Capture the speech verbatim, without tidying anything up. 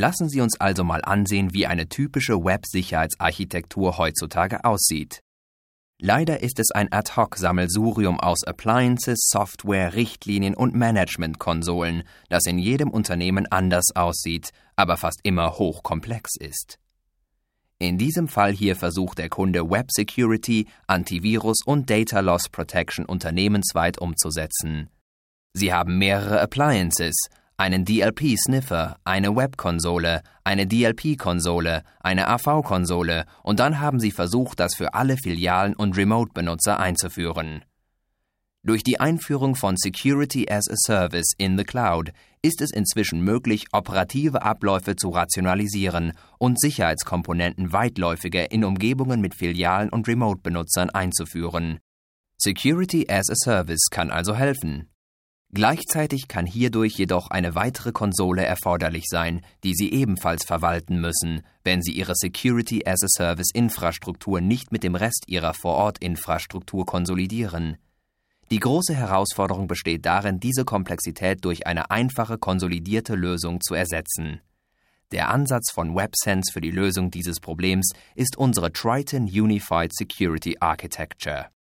Lassen Sie uns also mal ansehen, wie eine typische Web-Sicherheitsarchitektur heutzutage aussieht. Leider ist es ein Ad-hoc-Sammelsurium aus Appliances, Software, Richtlinien und Management-Konsolen, das in jedem Unternehmen anders aussieht, aber fast immer hochkomplex ist. In diesem Fall hier versucht der Kunde Web Security, Antivirus und Data Loss Protection unternehmensweit umzusetzen. Sie haben mehrere Appliances, einen D L P-Sniffer, eine Webkonsole, eine D L P-Konsole, eine A V-Konsole und dann haben sie versucht, das für alle Filialen und Remote-Benutzer einzuführen. Durch die Einführung von Security as a Service in the Cloud ist es inzwischen möglich, operative Abläufe zu rationalisieren und Sicherheitskomponenten weitläufiger in Umgebungen mit Filialen und Remote-Benutzern einzuführen. Security as a Service kann also helfen. Gleichzeitig kann hierdurch jedoch eine weitere Konsole erforderlich sein, die Sie ebenfalls verwalten müssen, wenn Sie Ihre Security as a Service Infrastruktur nicht mit dem Rest Ihrer Vor-Ort-Infrastruktur konsolidieren. Die große Herausforderung besteht darin, diese Komplexität durch eine einfache, konsolidierte Lösung zu ersetzen. Der Ansatz von Websense für die Lösung dieses Problems ist unsere Triton Unified Security Architecture.